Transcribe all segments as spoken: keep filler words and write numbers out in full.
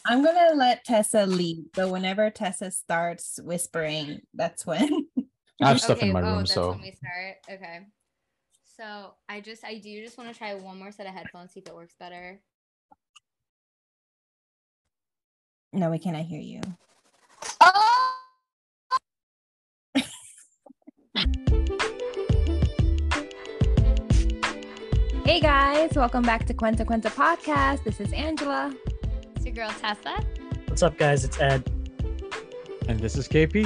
I'm gonna let Tessa lead. So whenever Tessa starts whispering, that's when. I have stuff okay, in my oh, room, that's so when we start. Okay. So I just I do just want to try one more set of headphones, see if it works better. No, we cannot hear you. Oh! Hey guys, welcome back to Cuenta Cuenta Podcast. This is Angela. It's your girl Tessa. What's up, guys? It's Ed. and this is K P.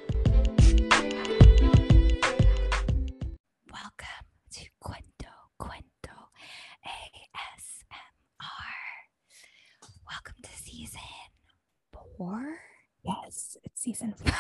Welcome to Cuento Cuento A S M R. Welcome to season four. Yes, it's season four.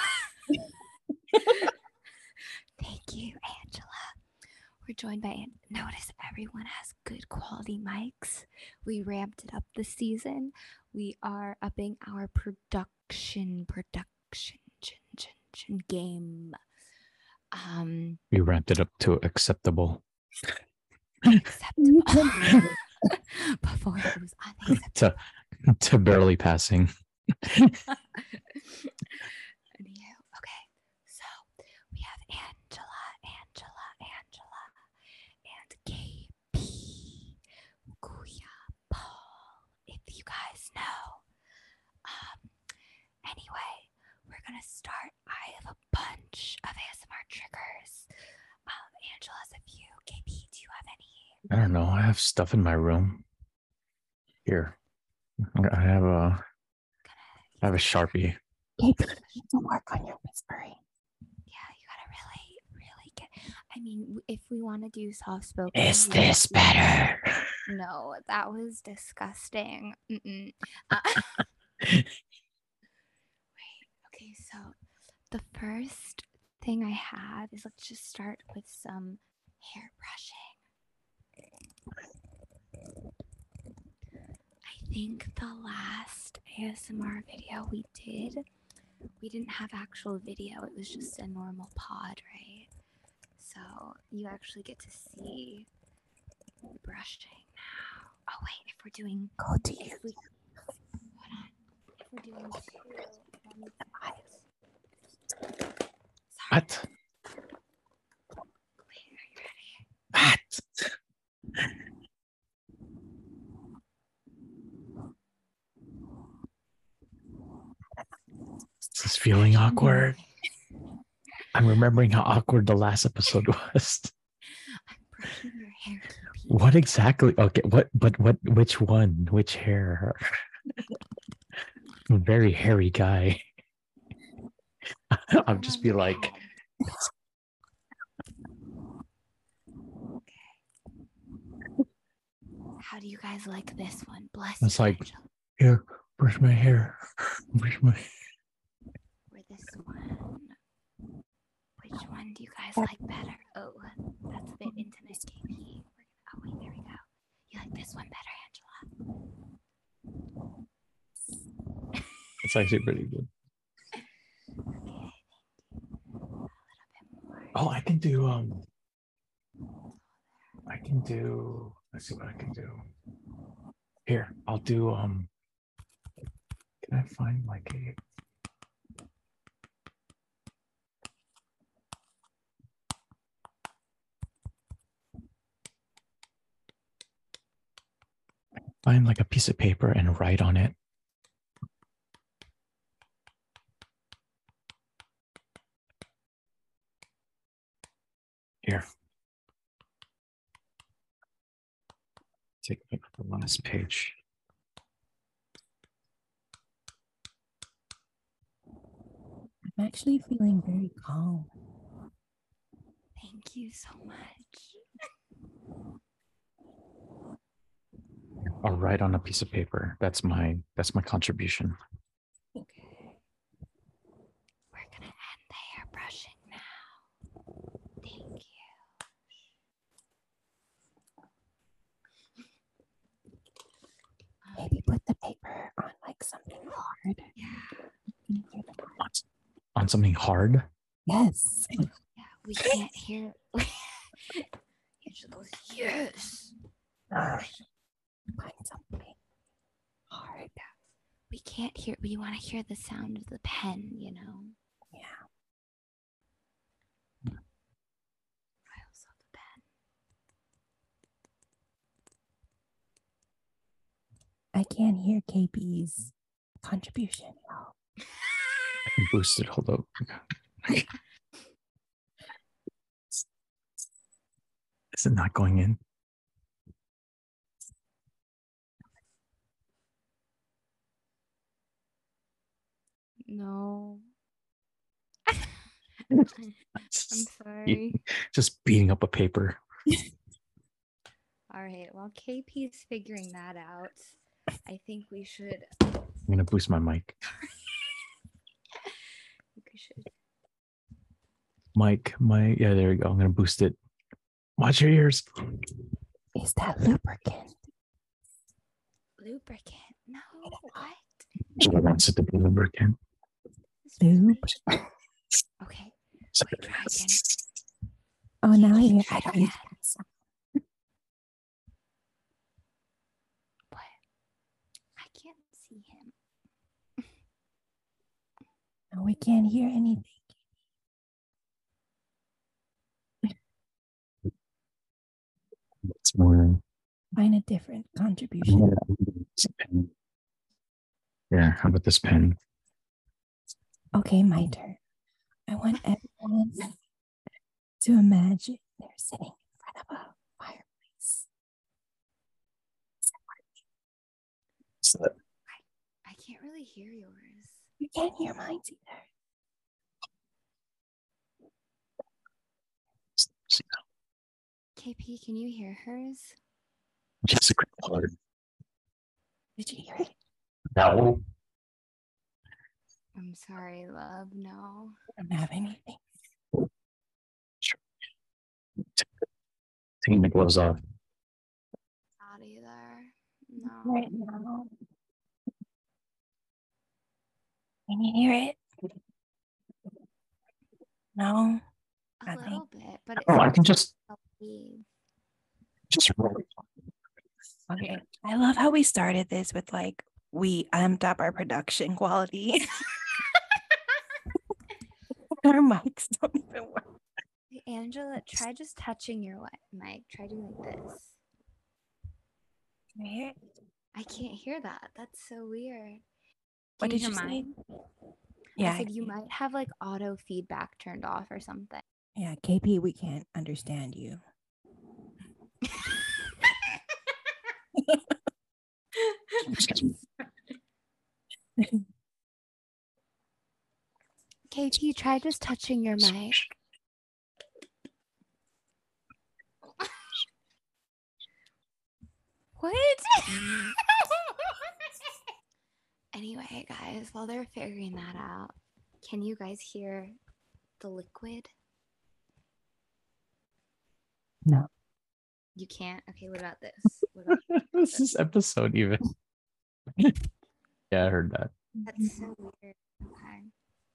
Thank you, Angela. We're joined by, notice everyone has good quality mics. We ramped it up this season. We are upping our production, production chin, chin, chin game. Um, We ramped it up to acceptable. acceptable. Before it was unacceptable. to, to barely passing. Anywho, okay, so we have Angela, Angela, Angela, and K P, Kuya, Paul, if you guys know. Um, anyway, we're gonna start. I have a bunch of A S M R triggers. Um, Angela has a few. K P, do you have any? I don't know. I have stuff in my room. Here. I have a I have a Sharpie. Hey, don't work on your whispering. Yeah, you gotta really, really get. I mean, if we want to do soft spoken, Is this better? No, that was disgusting. Mm-mm. Uh, Wait, okay, so the first thing I have is let's just start with some hair brushing. I think the last A S M R video we did, we didn't have actual video. It was just a normal pod, right? So you actually get to see brushing now. Oh wait, if we're doing, Go to you. if we, hold on, if we're doing two, um, Sorry. What? Wait, are you ready? What? This is feeling awkward. I'm remembering how awkward the last episode was. I'm brushing your hair. K P. What exactly? Okay, what? But what? Which one? Which hair? I'm a very hairy guy. I'll just be like, How do you guys like this one? Bless it's you, like, Angela. here, brush my hair. Brush my. Or this one. Which one do you guys like better? Oh, that's a bit intimate, K P. We're gonna, oh wait, there we go. You like this one better, Angela? It's actually pretty good. Okay, thank you. A little bit more. Oh, I can do um. I can do. Let's see what I can do. Here, I'll do um. Can I find like a? Find like a piece of paper and write on it. Here. Take a look at the last page. I'm actually feeling very calm. Thank you so much. I'll write on a piece of paper. That's my that's my contribution. Okay. We're gonna end the hair brushing now. Thank you. Maybe put the paper on like something hard. Yeah. On, on something hard. Yes. Yeah, we can't hear. He just goes, yes. Find something hard. we can't hear. We want to hear the sound of the pen, you know. Yeah. I also have the pen. I can't hear K P's contribution. Oh. I can boost it. Hold up. Is it not going in? No. I'm sorry. Just beating up a paper. All right. While K P's figuring that out, I think we should. I'm gonna boost my mic. I think we should. Mic, my yeah, there we go. I'm gonna boost it. Watch your ears. Is that lubricant? Lubricant? No. What? She wants it to be lubricant. Lube. Okay. So- Wait, try again. Oh, now I hear. Try I don't again. hear that sound. What? I can't see him. No, we can't hear anything. It's more. Find a different contribution. Yeah, how about this pen? Okay, my turn. I want everyone to imagine they're sitting in front of a fireplace. So that- I can't really hear yours. You can't hear mine either. see, K P, can you hear hers? Jessica Pollard. Did you hear it? No. I'm sorry, love. No. I don't have anything. Taking the gloves off. Not either. No. Right now. Can you hear it? No. A Nothing. little bit, but it's Oh, I can just leave. just roll it. Okay. I love how we started this with like we amped up our production quality. Our mics don't even work. Hey, Angela, try just touching your wi- mic. Try doing like this. Can you hear it? I can't hear that. That's so weird. What Can did you hear say? mine? Yeah, I said you can- might have like auto feedback turned off or something. yeah, K P, we can't understand you. K P, try just touching your mic. What? Anyway, guys, while they're figuring that out, can you guys hear the liquid? No. You can't? Okay, what about this? What about This is episode even. Yeah, I heard that. That's so weird. Okay.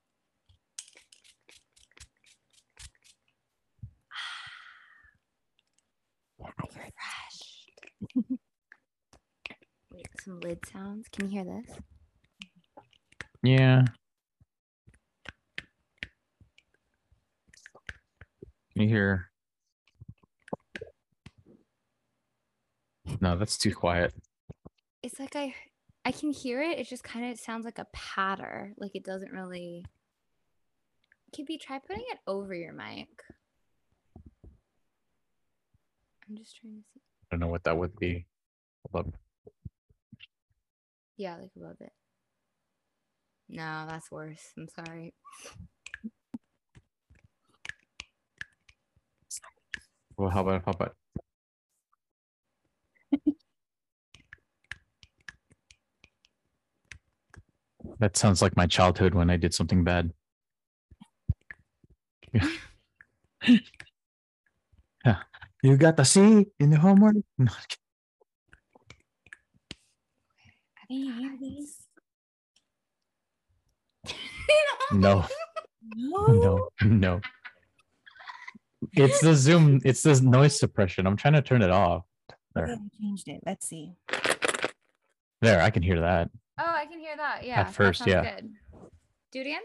Yeah, I hear it. Fresh. Wait, some lid sounds. Can you hear this? Yeah. Can you hear? No, that's too quiet. It's like I I can hear it. It just kind of sounds like a patter. Like it doesn't really. K B, try putting it over your mic. I'm just trying to see. I don't know what that would be. Hold up. Yeah, like above it. No, that's worse. I'm sorry. Well, how about how about? That sounds like my childhood when I did something bad. Yeah. Yeah. You got the C in the homework? No, Can you hear this? no, No. no, no. It's the Zoom. It's this noise suppression. I'm trying to turn it off. Okay, There, I changed it. Let's see. there. I can hear that. Oh, I can hear that. Yeah, that first, sounds yeah. good. Do it again.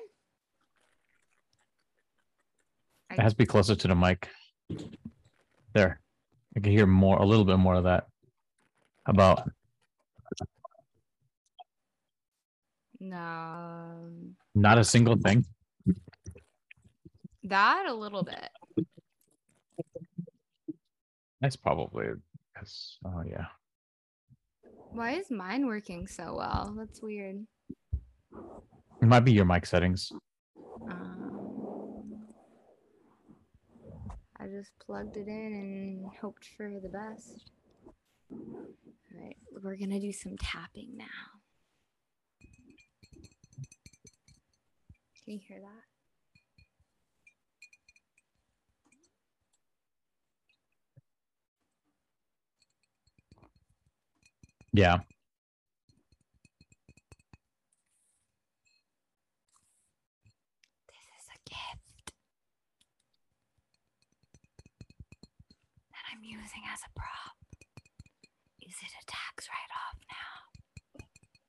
It has to be closer to the mic. There. I can hear more, a little bit more of that. How about? No. Not a single thing. That a little bit. That's probably, yes. Oh, yeah. Why is mine working so well? That's weird. It might be your mic settings. Um, I just plugged it in and hoped for the best. All right, we're gonna do some tapping now. Can you hear that? Yeah. This is a gift that I'm using as a prop. Is it a tax write-off now?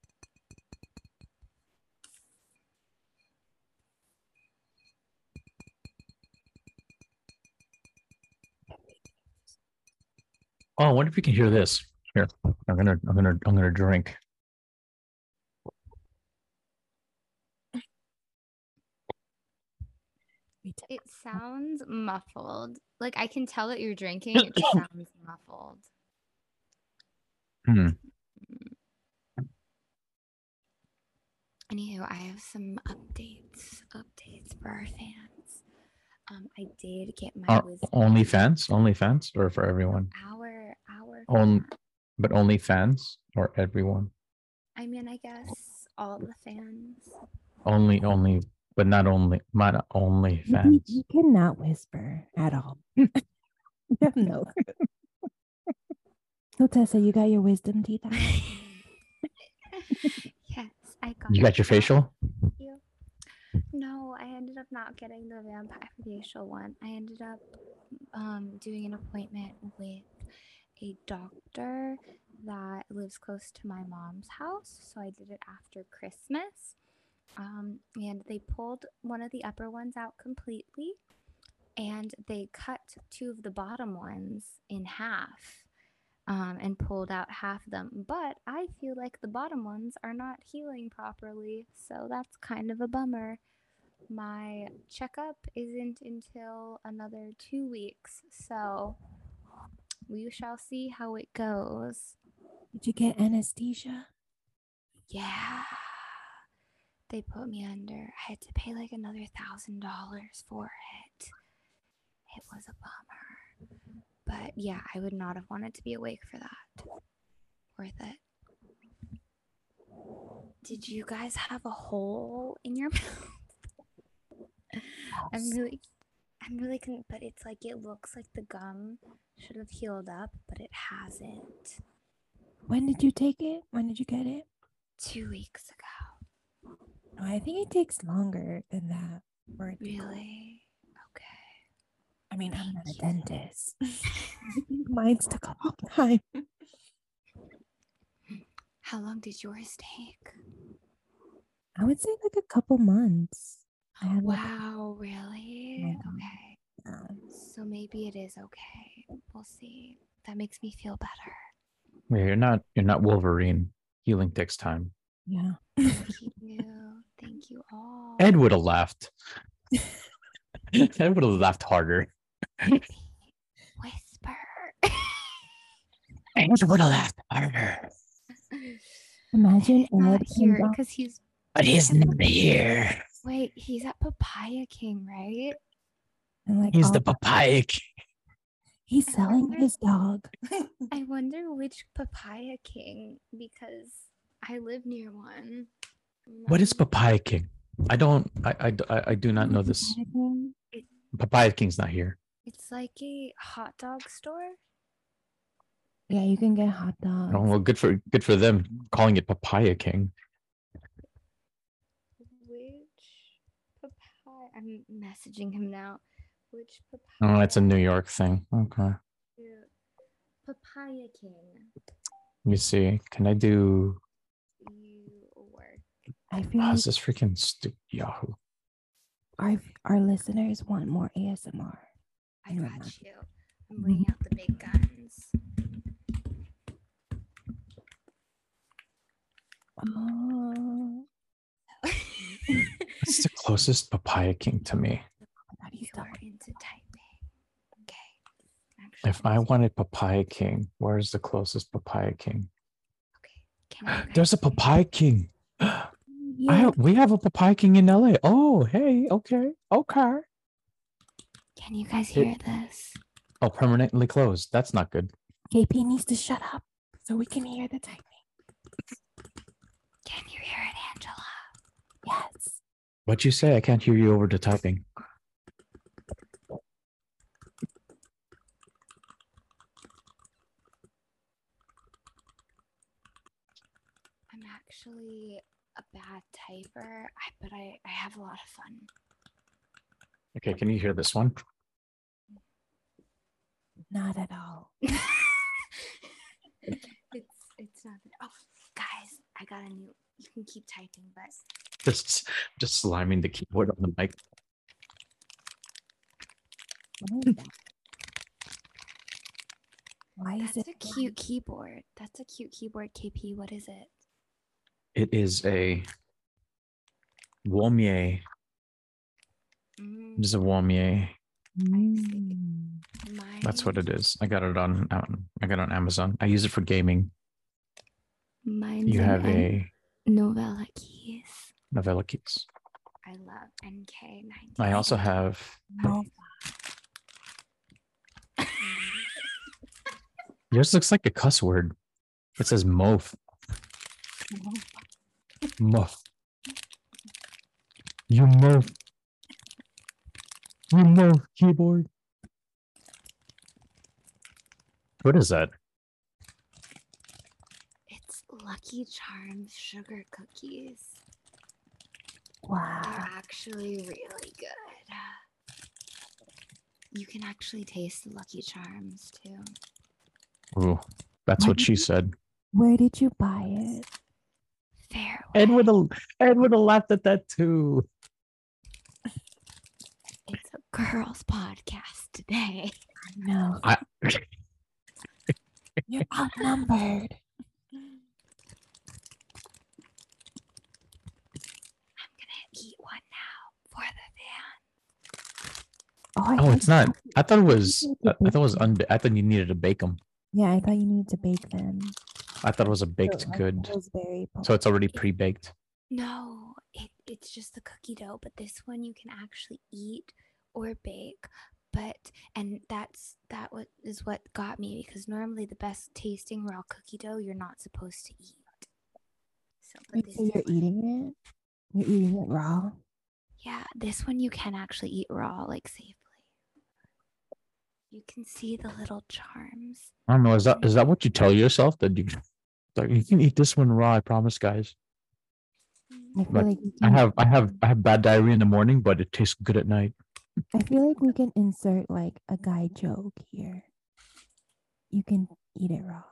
Oh, I wonder if you can hear this. Here, I'm gonna, I'm gonna, I'm gonna drink. It sounds muffled. Like I can tell that you're drinking. It just sounds muffled. Hmm. Anywho, I have some updates. Updates for our fans. Um, I did get my Are wisdom. only fans? Only fans, or for everyone? Our our. On, fan. but only fans or everyone? I mean, I guess all the fans. Only, only, but not only, not only You, fans. you cannot whisper at all. No. So Tessa, you got your wisdom teeth out? Yes, I got. You got your that. facial? Thank you. No, I ended up not getting the vampire facial one. I ended up um, doing an appointment with a doctor that lives close to my mom's house. So I did it after Christmas. Um, and they pulled one of the upper ones out completely. And they cut two of the bottom ones in half. Um, and pulled out half of them. But I feel like the bottom ones are not healing properly. So that's kind of a bummer. My checkup isn't until another two weeks. So we shall see how it goes. Did you get anesthesia? Yeah. They put me under. I had to pay like another thousand dollars for it. It was a bummer. But yeah, I would not have wanted to be awake for that. Worth it. Did you guys have a hole in your mouth? I'm really, I'm really, con- but it's like it looks like the gum should have healed up, but it hasn't. When did you take it? When did you get it? Two weeks ago. No, I think it takes longer than that. For it to go. Really? Okay. I mean, I'm not a dentist. I think mine's took a long time. How long did yours take? I would say like a couple months. I had like, Wow, really? my God. Okay. um, So maybe it is okay. We'll see. That makes me feel better. Yeah, you're not, you're not Wolverine. Healing takes time. yeah. Thank you. Thank you all. Ed would have laughed. Ed would have laughed harder. Whisper. Ed would have laughed harder. Imagine He's not Ed here comes because he's. But he's not here. Wait, he's at Papaya King, right? and like He's all- the papaya king. he's I selling wonder- his dog. I wonder which Papaya King because I live near one. What is Um, papaya king? I don't, I, I, I- I do not know this. Anything? Papaya king's not here. It's like a hot dog store. Yeah, you can get hot dogs. Oh, well, good for, good for them calling it papaya king. Which papaya? I'm messaging him now. Which papaya? Oh, it's a New York thing. Okay. Papaya King. Let me see. Can I do, You I feel Oh, like is this freaking stupid Yahoo? our our listeners want more A S M R. I And we're got not. you. I'm bringing out the big guns. Oh, That's the closest Papaya King to me. God, he's You are double. into typing. Okay. Actually, If I wanted Papaya King, where's the closest Papaya King? okay. Can you guys There's a hear- Papaya King. I Yeah, have, we have a Papaya King in L A. Oh, hey, okay, okay. Can you guys Here- hear this? Oh, permanently closed. That's not good. K P needs to shut up so we can hear the typing. Can you hear it, Angela? Yes. What'd you say? I can't hear you over the typing. I'm actually a bad typer, I, but I, I have a lot of fun. Okay, can you hear this one? Not at all. it's it's not. Oh, guys, I got a new. You can keep typing, but Just, just slamming the keyboard on the mic. What is that? Why is that's it? a cute keyboard. That's a cute keyboard. K P, what is it? It is a Walmier. Mm, It is a Walmier. Mm. That's what mine- it is. I got it on. um, I got it on Amazon. I use it for gaming. Mine's You an have N- a Novella keys. Novella keys. I love N K ninety. I also have. No. Yours looks like a cuss word. It says mof. Muff. You muff. You muff keyboard. What is that? It's Lucky Charms sugar cookies. Wow. They're actually really good. You can actually taste the Lucky Charms too. Ooh, that's what she said. Where did you buy it? Fair. Ed would have. Ed would have laughed at that too. It's a girls' podcast today. No. I. You're outnumbered. I'm gonna eat one now for the fan. Oh, I Oh, thought it's you- not. I thought it was. you I, needed I to thought it was. bake them. Unba- I thought you needed to bake them. Yeah, I thought you needed to bake them. I thought it was a baked So, like, good. Pillsbury So it's already pre-baked. No, it, it's just the cookie dough, but this one you can actually eat or bake. But and that's that what is what got me, because normally the best tasting raw cookie dough you're not supposed to eat. So, but Wait, this so you're eating it? You're eating it raw? yeah, this one you can actually eat raw, like safely. You can see the little charms. I don't know. Is that is that what you tell yourself that you like? You can eat this one raw. I promise, guys. I feel But like we I can, have I have I have bad diarrhea in the morning, but it tastes good at night. I feel like we can insert like a guy joke here. You can eat it raw.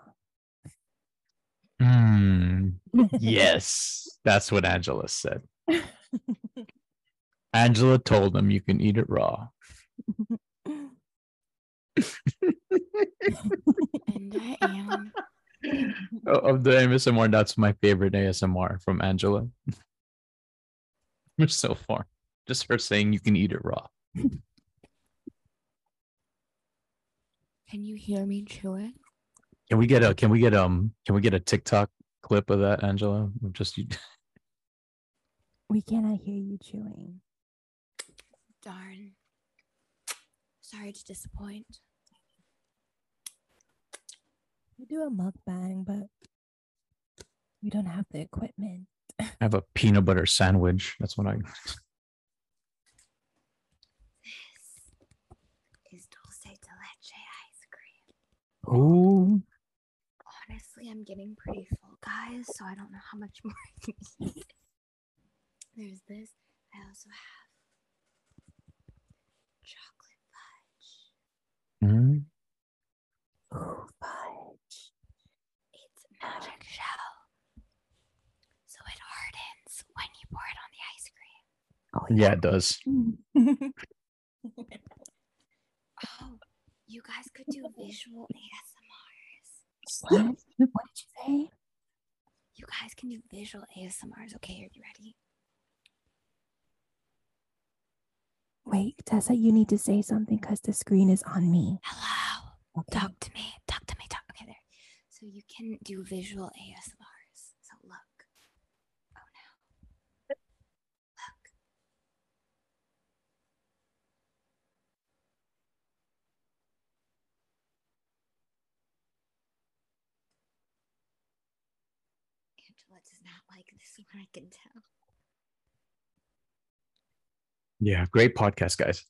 Mm, yes, that's what Angela said. Angela told him you can eat it raw. And I am. O- Of the A S M R, that's my favorite A S M R from Angela. So far, just her saying you can eat it raw. Can you hear me chewing? Can we get a can we get um can we get a TikTok clip of that, Angela? Of Just you. We cannot hear you chewing. Darn. Sorry to disappoint. We do a mukbang, but we don't have the equipment. I have a peanut butter sandwich. That's what I. This is dulce de leche ice cream. Ooh, Honestly, I'm getting pretty full, guys, so I don't know how much more I can eat. There's this. I also have chocolate fudge. mm, Ooh, fudge. It's magic shell. So it hardens when Yeah, it does. Oh, you guys could do visual A S M Rs. What? What did you say? You guys can do visual A S M Rs. Okay, are you ready? Wait, Tessa, you need to say something because the screen is on me. Hello. Okay. Talk to me. Talk to me. Talk. Okay, there. So you can do visual A S M Rs. So look. Oh no. Look. Angela does not like this one, I can tell. Yeah, great podcast, guys.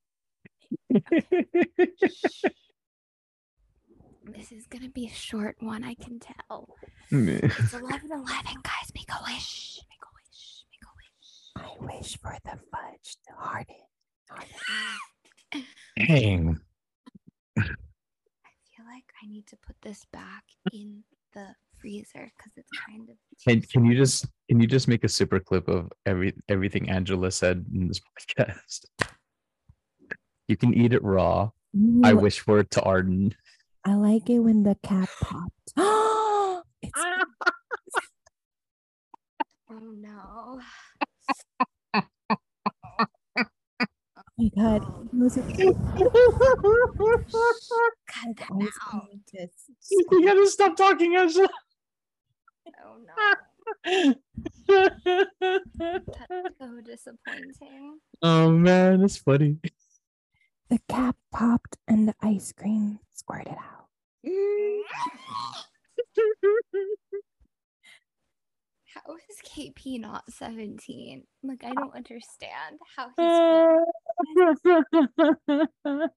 This is gonna be a short one, I can tell. Mm. It's eleven eleven, guys. Make a wish. Make a wish. Make a wish. I wish for the fudge to harden. harden. Dang. I feel like I need to put this back in the freezer because it's kind of. Can, can you just can you just make a super clip of every everything Angela said in this podcast? You can eat it raw. I Ooh, wish for it to harden. I like it when the cap popped. It's Oh no! oh my god. It was a Cut that ice out! cream just You gotta stop talking, Angela. Oh no! That's so disappointing. Oh man, that's funny. the cap popped and the ice cream squirted out. How is K P not seventeen? Like I don't understand how he's.